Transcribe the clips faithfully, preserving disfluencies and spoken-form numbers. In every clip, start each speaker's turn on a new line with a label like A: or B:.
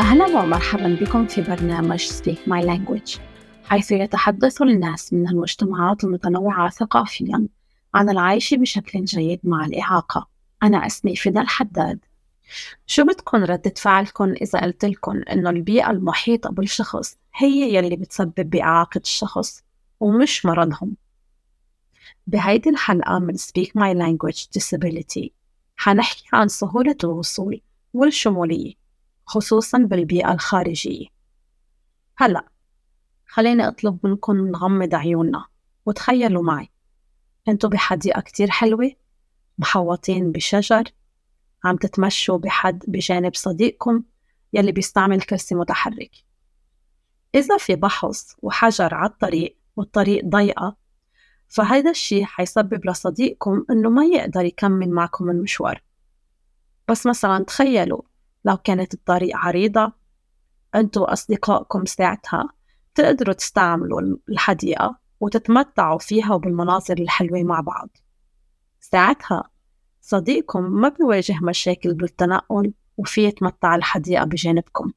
A: أهلا ومرحبا بكم في برنامج Speak My Language، حيث يتحدث الناس من المجتمعات المتنوعة ثقافيا عن العيش بشكل جيد مع الإعاقة. أنا اسمي فدا الحداد. شو بتكون ردة فعلكم إذا قلت لكم إنه البيئة المحيطة بالشخص هي يلي بتسبب بإعاقة الشخص ومش مرضهم؟ بهيدي الحلقة من Speak My Language Disability حنحكي عن سهولة الوصول والشمولية خصوصاً بالبيئة الخارجية. هلأ خليني أطلب منكم نغمض عيوننا وتخيلوا معي أنتوا بحديقة كتير حلوة، محوطين بشجر، عم تتمشوا بحد بجانب صديقكم يلي بيستعمل كرسي متحرك. إذا في بحص وحجر على الطريق والطريق ضيقة، فهذا الشيء حيسبب لصديقكم إنه ما يقدر يكمل معكم المشوار. بس مثلاً تخيلوا لو كانت الطريق عريضة، أنتوا أصدقائكم ساعتها تقدروا تستعملوا الحديقة وتتمتعوا فيها وبالمناظر الحلوة مع بعض. ساعتها صديقكم ما بيواجه مشاكل بالتنقل وفيه يتمتع الحديقة بجانبكم.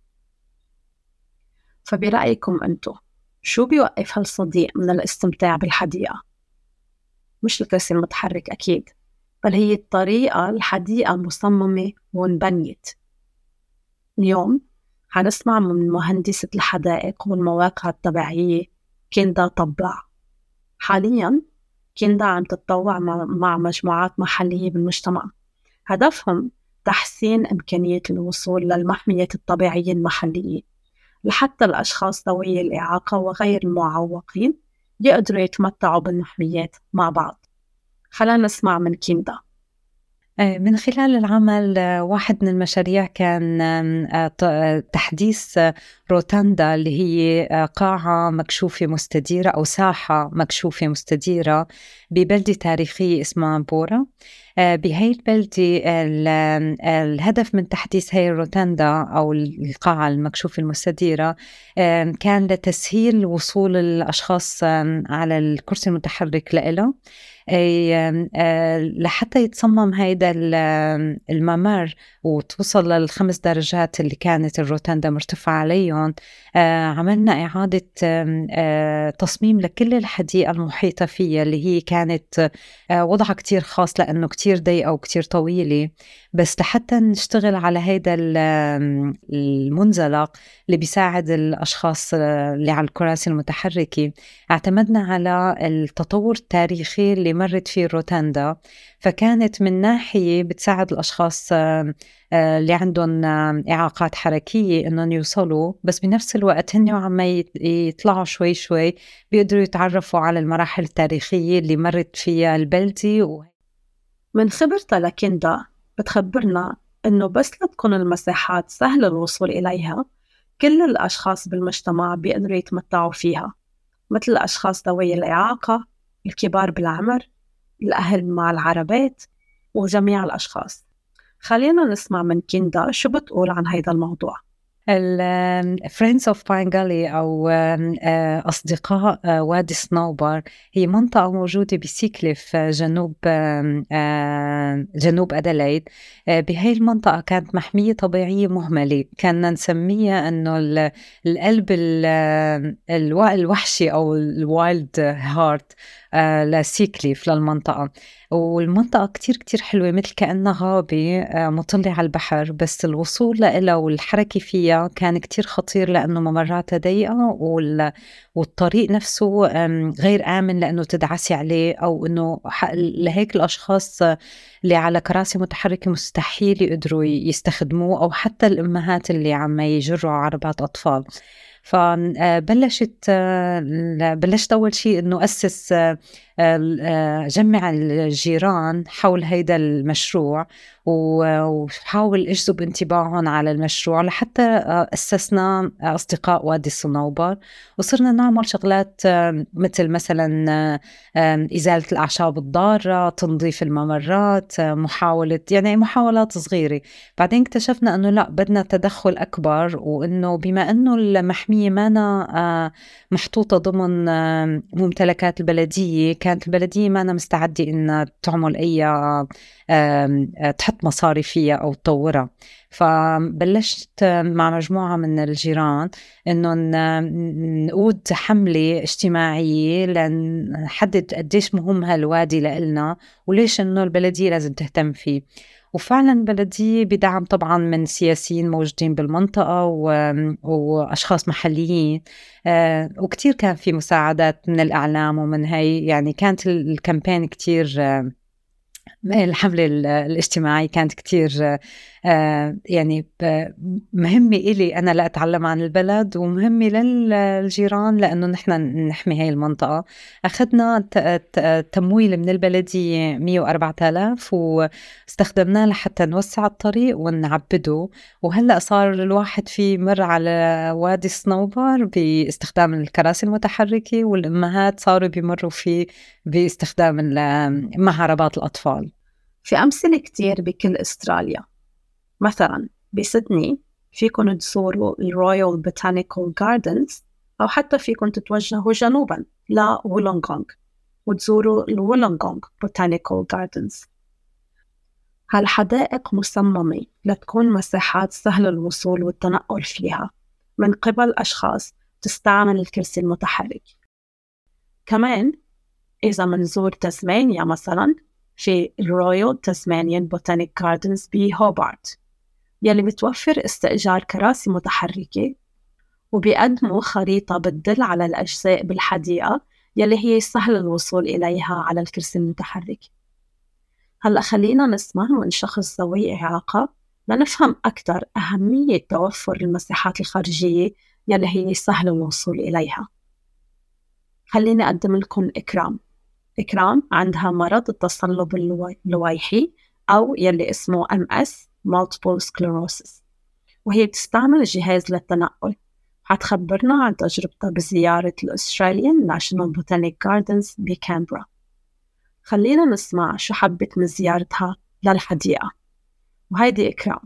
A: فبرأيكم أنتوا شو بيوقف هالصديق من الاستمتاع بالحديقة؟ مش الكرسي المتحرك أكيد، بل هي الطريقة الحديقة مصممة وانبنيت. اليوم حنسمع من مهندسة الحدائق والمواقع الطبيعية كندا طبع. حالياً كندا عم تتطوع مع مجموعات محلية بالمجتمع، هدفهم تحسين إمكانية الوصول للمحمية الطبيعية المحلية لحتى الأشخاص ذوي الإعاقة وغير المعوقين يقدروا يتمتعوا بالمحميات مع بعض. خلينا نسمع من كندا.
B: من خلال العمل، واحد من المشاريع كان تحديث روتاندا اللي هي قاعة مكشوفة مستديرة أو ساحة مكشوفة مستديرة ببلدة تاريخية اسمها بورا. بهاي البلدة الهدف من تحديث هاي الروتاندا أو القاعة المكشوفة المستديرة كان لتسهيل وصول الأشخاص على الكرسي المتحرك لإله، لحتى يتصمم هيدا الممر وتوصل للخمس درجات اللي كانت الروتاندا مرتفعة عليهم. عملنا إعادة تصميم لكل الحديقة المحيطة فيها اللي هي كانت وضعها كتير خاص لأنه كتير ضيقة وكتير طويلة، بس لحتى نشتغل على هيدا المنزلق اللي بيساعد الأشخاص اللي على الكراسي المتحركة. اعتمدنا على التطور التاريخي اللي مرت فيه الروتاندا، فكانت من ناحية بتساعد الأشخاص اللي عندهم إعاقات حركية إنهم يوصلوا، بس بنفس الوقت هن عم يطلعوا شوي شوي بيقدروا يتعرفوا على المراحل التاريخية اللي مرت فيها البلدة.
A: من خبرتها لكندا بتخبرنا إنه بس لتكون المساحات سهل الوصول إليها، كل الأشخاص بالمجتمع بيقدروا يتمتعوا فيها، مثل الأشخاص ذوي الإعاقة، الكبار بالعمر، الأهل مع العربات، وجميع الأشخاص. خلينا نسمع من كندا شو بتقول عن هذا الموضوع.
B: ال Friends of Pine Gully أو أصدقاء وادي صنوبر هي منطقة موجودة بسيكليف جنوب جنوب أدلايد. بهاي المنطقة كانت محمية طبيعية مهملة، كنا نسميها أنه القلب الوحشي أو الوايلد هارت لسيكليف للمنطقة. والمنطقة كتير كتير حلوة، مثل كأنها غابة مطلة على البحر، بس الوصول لها والحركة فيها كان كتير خطير لأنه ممراتها ضيقة والطريق نفسه غير آمن لأنه تدعسي عليه، أو أنه لهيك الأشخاص اللي على كراسي متحركة مستحيل يقدروا يستخدموه، أو حتى الأمهات اللي عم يجروا عربات أطفال. فبلشت بلشت أول شيء إنه أسس جمع الجيران حول هيدا المشروع وحاول أجذب انتباههم على المشروع، لحتى أسسنا أصدقاء وادي الصنوبر وصرنا نعمل شغلات مثل مثلا إزالة الأعشاب الضارة، تنظيف الممرات، محاولة يعني محاولات صغيرة. بعدين اكتشفنا أنه لا، بدنا تدخل أكبر، وأنه بما أنه المحمية مانا محطوطة ضمن ممتلكات البلدية كانت البلدية ما أنا مستعدة إنها تعمل أي تحط مصاري فيها أو تطورها. فبلشت مع مجموعة من الجيران إنه نقود حملة اجتماعية لنحدد قديش مهم هالوادي لإلنا وليش إنه البلدية لازم تهتم فيه. وفعلا البلدية بدعم طبعا من سياسيين موجودين بالمنطقة وأشخاص محليين، آه وكتير كان في مساعدات من الإعلام ومن هاي، يعني كانت الكامبين كتير آه الحملة الاجتماعية كانت كتير آه يعني مهمة إلي أنا لأتعلم عن البلد ومهمة للجيران لأنه نحن نحمي هاي المنطقة. أخذنا تمويل من البلدية مية وأربعة آلاف واستخدمناه لحتى نوسع الطريق ونعبده، وهلأ صار الواحد في مر على وادي الصنوبر باستخدام الكراسي المتحركة، والأمهات صاروا بيمروا فيه باستخدام مهربات الأطفال.
A: في أمثلة كتير بكل أستراليا، مثلا بسيدني فيكن تزوروا الرويال بوتانيكال جاردنز، أو حتى فيكن تتوجهوا جنوبا لولونغونغ وتزوروا الولونغونغ بوتانيكال جاردنز. هالحدائق مصممة لتكون مساحات سهل الوصول والتنقل فيها من قبل أشخاص تستعمل الكرسي المتحرك. كمان إذا منزور تسمانيا مثلا في الرويال تسمانيان بوتانيك جاردنز بهوبارت يلي بتوفر استئجار كراسي متحركة وبيقدموا خريطة بتدل على الأجزاء بالحديقة يلي هي سهل الوصول إليها على الكرسي المتحرك. هلأ خلينا نسمع من شخص ذوي إعاقة لنفهم أكثر أهمية توفر المساحات الخارجية يلي هي سهل الوصول إليها. خليني أقدم لكم إكرام. إكرام عندها مرض التصلب اللويحي أو يلي اسمه إم إس Multiple Sclerosis، وهي بتستعمل جهاز للتنقل. هتخبرنا عن تجربتها بزيارة الأستراليان ناشونال بوتانيك جاردنز بكامبرا. خلينا نسمع شو حبت من زيارتها للحديقة. وهيدي إكرام.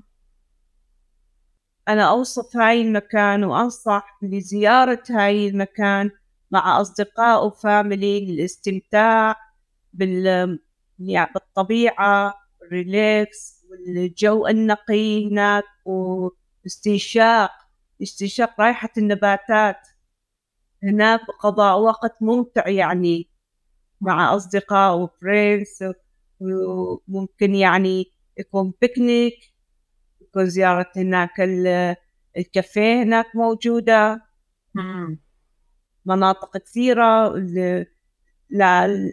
C: أنا أوصف هاي المكان وأنصح بزيارة هاي المكان مع أصدقاء وفاميلي للاستمتاع بال يعني بالطبيعة، الريلاكس والجو النقي هناك، واستنشاق استنشاق رائحة النباتات هناك، وقضاء وقت ممتع يعني مع أصدقاء وفريندز، وممكن يعني يكون بيكنيك، يكون زيارة هناك الكافيه هناك موجودة.
A: مم.
C: مناطق كثيرة لا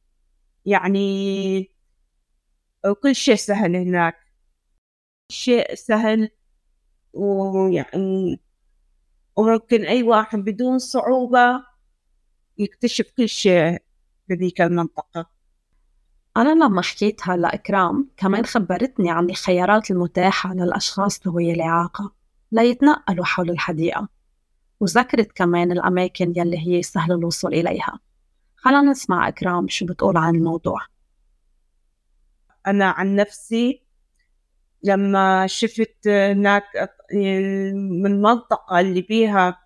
C: يعني وكل شيء سهل هناك، شيء سهل ويعني وممكن أي واحد بدون صعوبة يكتشف كل شيء بذيك المنطقة.
A: أنا لما حكيتها لإكرام كمان خبرتني عن الخيارات المتاحة للأشخاص ذوي الإعاقة ليتنقلوا حول الحديقة، وذكرت كمان الأماكن يلي هي سهل الوصول إليها. خلينا نسمع إكرام شو بتقول عن الموضوع.
C: أنا عن نفسي لما شفت هناك من المنطقة اللي بيها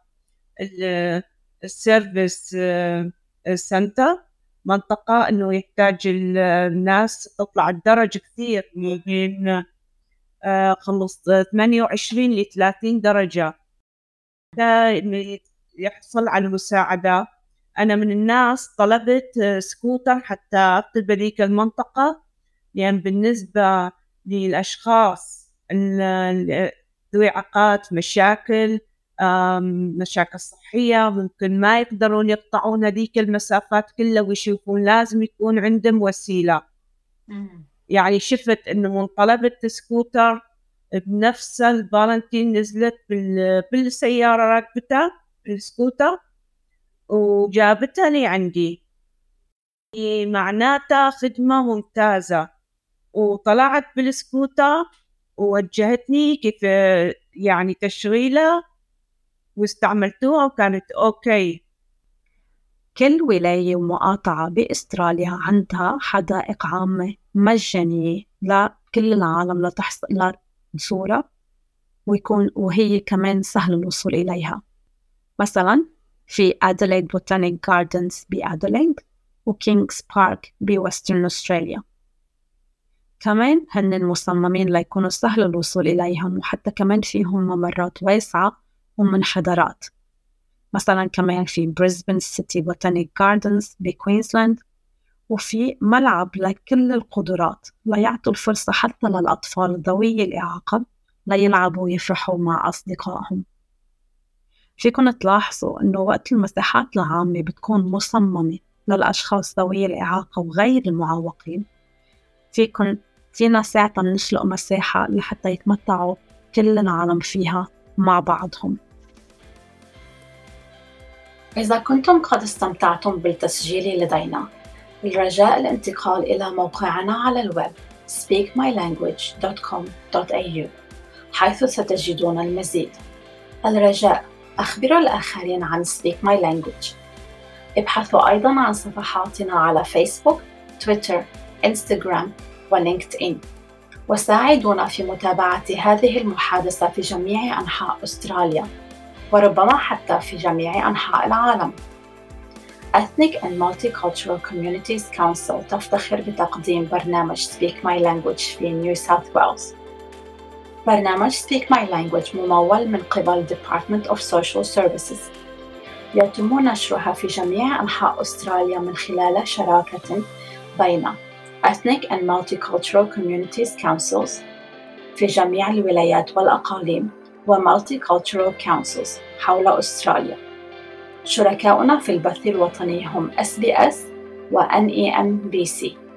C: السيرفيس سنتر، منطقة إنه يحتاج الناس تطلع الدرجة كثير من بين خلص ثمانية وعشرين ل ثلاثين درجة يحصل على المساعدة. أنا من الناس طلبت سكوتر حتى أقتل بذيك المنطقة، لأن يعني بالنسبة للأشخاص ذوي إعاقات مشاكل مشاكل صحية ممكن ما يقدرون يقطعون هذيك المسافات كلها ويشوفون، لازم يكون عندهم وسيلة. مم. يعني شفت إنه من طلبت سكوتر بنفس الفالنتين نزلت بالسيارة راكبتها بالسكوتر وجابتها لي عندي، معناتها خدمة ممتازة. وطلعت بالسكوتر ووجهتني كيف يعني تشغيله واستعملتوها وكانت أوكي.
A: كل ولاية ومقاطعة بأستراليا عندها حدائق عامة مجانية لكل العالم لتحصل لتزورها ويكون وهي كمان سهل الوصول إليها. مثلا في أديلايد بوتانيك جاردنز بأديلايد، وكينغز بارك بوسترن أستراليا. كمان هن مصممين ليكونوا سهل الوصول إليهم، وحتى كمان فيهم ممرات واسعة ومنحدرات. مثلا كمان في بريسبن سيتي بوتانيك جاردنز بكوينزلاند، وفي ملعب لكل القدرات ليعطوا الفرصة حتى للأطفال ذوي الإعاقة ليلعبوا ويفرحوا مع أصدقائهم. فيكن تلاحظوا أنه وقت المساحات العامة بتكون مصممة للأشخاص ذوي الإعاقة وغير المعوقين، فيكن فينا ساعتها نخلق مساحة لحتى يتمتعوا كل العالم فيها مع بعضهم. إذا كنتم قد استمتعتم بالتسجيل لدينا، الرجاء الانتقال إلى موقعنا على الويب speak my language dot com dot a u حيث ستجدون المزيد. الرجاء أخبروا الآخرين عن Speak My Language. ابحثوا أيضاً عن صفحاتنا على فيسبوك، تويتر، إنستغرام ولينكد إن، وساعدونا في متابعة هذه المحادثة في جميع أنحاء أستراليا، وربما حتى في جميع أنحاء العالم. Ethnic and Multicultural Communities Council تفتخر بتقديم برنامج Speak My Language في نيو ساوث ويلز. برنامج Speak My Language ممول من قبل Department of Social Services. يتم نشرها في جميع أنحاء أستراليا من خلال شراكة بين Ethnic and Multicultural Communities Councils في جميع الولايات والأقاليم و Multicultural Councils حول أستراليا. شركاؤنا في البث الوطني هم إس بي إس و إن إي إم بي سي.